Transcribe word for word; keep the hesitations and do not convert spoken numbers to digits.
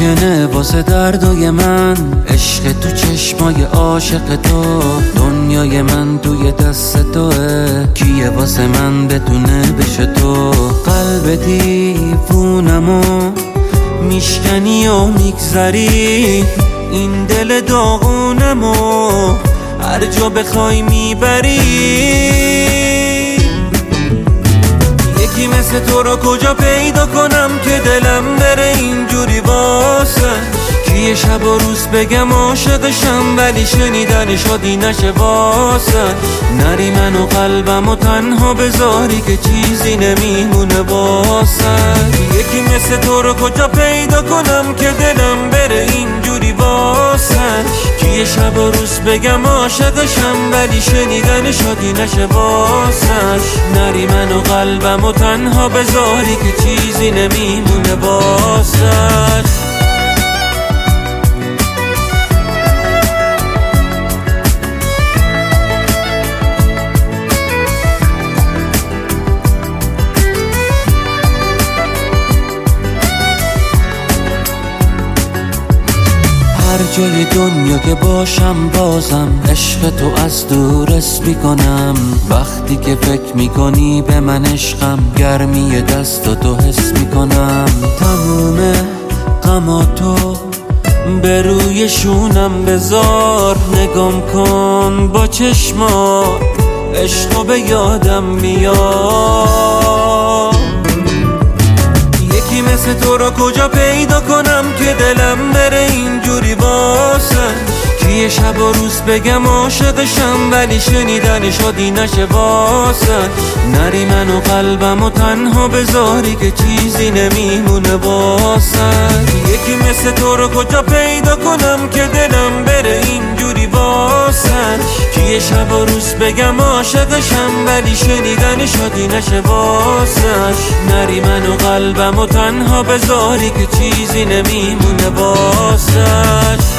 ممکنه واسه دردای من عشق تو چشمای عاشق تو، دنیای من توی دست توه، کیه واسه من بتونه بشه تو؟ قلب دیوونمو میشکنی و میگذری، این دل داغونمو هر جا بخوای میبری. یکی مثل تو رو کجا پیدا کنم که دلم بره اینجوری واسش؟ کیه شب و روز بگم عاشقشم ولی شنیدن شادی نشه واسش؟ نری من و قلبم و تنها بذاری که چیزی نمیمونه واسش. یکی مثل تو رو کجا پیدا کنم که دلم بره اینجوری واسش؟ کیه شب و روز بگم عاشقشم ولی شنیدن شادی نشه واسش؟ نری من و قلبم و تنها بذاری که چیزی نمیمونه واسش. هر جای دنیا که باشم بازم عشق تو از دور حس میکنم. وقتی که فکر میکنی به من عشقم گرمی دست تو حس میکنم. تموم غماتو به روی شونم بذار، نگام کن با چشمات عشقو به یادم میاد. یکی مثل تو رو کجا پیدا کنم که دلم بره اینجوری واسش؟ کیه شب و روز بگم عاشقشم ولی شنیدن شادی نشه واسش؟ نری من و قلبم و تنها بذاری که چیزی نمیمونه واسش. یکی مثل تو رو کجا پیدا کنم که دلم بره اینجوری واسش؟ کیه شب و روز بگم عاشقشم ولی شنیدن شادی نشه واسش؟ نری من و قلبم و تنها بذاری که چیزی نمیمونه واسش.